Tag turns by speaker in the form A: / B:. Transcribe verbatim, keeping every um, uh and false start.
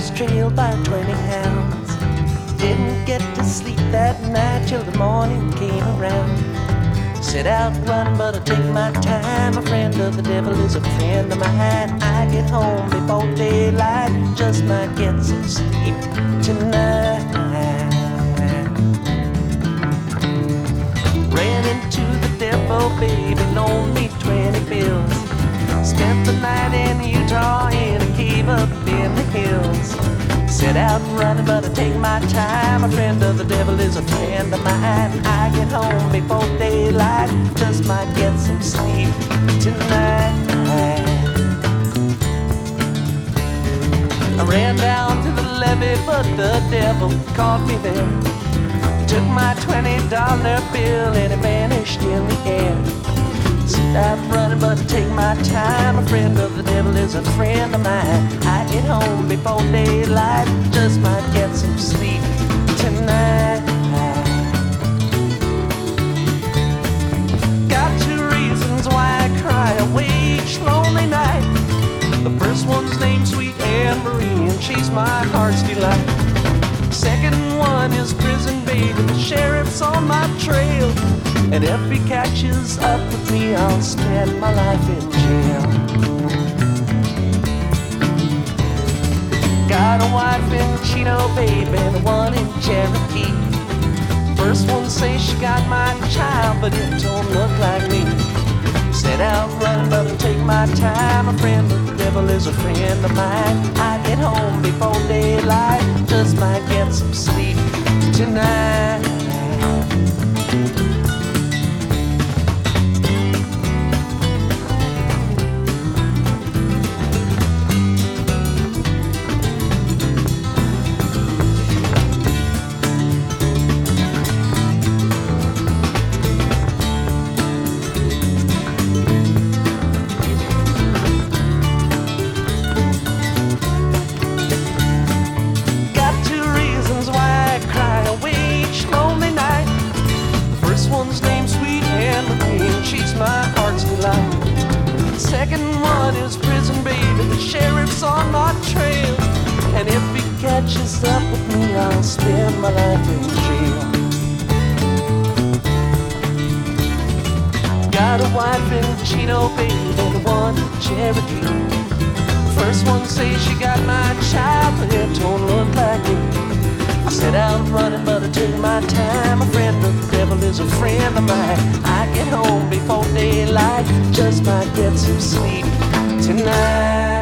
A: was trailed by twenty hounds. Didn't get to sleep that night till the morning came around. Set out running, but I take my time. A friend of the devil is a friend of mine. I get home before daylight, just might get some sleep tonight. Ran into the devil, baby, loaned me twenty bills. Spent the night in Utah in a cave up in the hills. Set out running, but I take my time. A friend of the devil is a friend of mine. I get home before daylight, just might get some sleep tonight. I ran down to the levee, but the devil caught me there. He took my twenty dollar bill and it vanished in the air. Set out running, but I take my time. A friend of the devil is a friend of mine. I get home before daylight, just might get some sleep tonight. Got two reasons why I cry away each lonely night. The first one's named Sweet Anne Marie, and she's my heart's delight. Second one is prison baby, the sheriff's on my trail. And if he catches up with me, I'll spend my life in jail. Got a wife in Chino, baby, and one in Cherokee. First one says she got my child, but it don't look like me. Set out running, but I take my time. A friend of the devil is a friend of mine. I get home before daylight, just might get some sleep tonight. Second one is prison baby, the sheriff's on my trail. And if he catches up with me, I'll spend my life in jail. Got a wife in Chino, baby, and one in Cherokee. First one says she got my child, but it don't look like me. I set out running, but I took my time. A friend of the devil is a friend of mine. I get home before daylight, just might get some sleep tonight.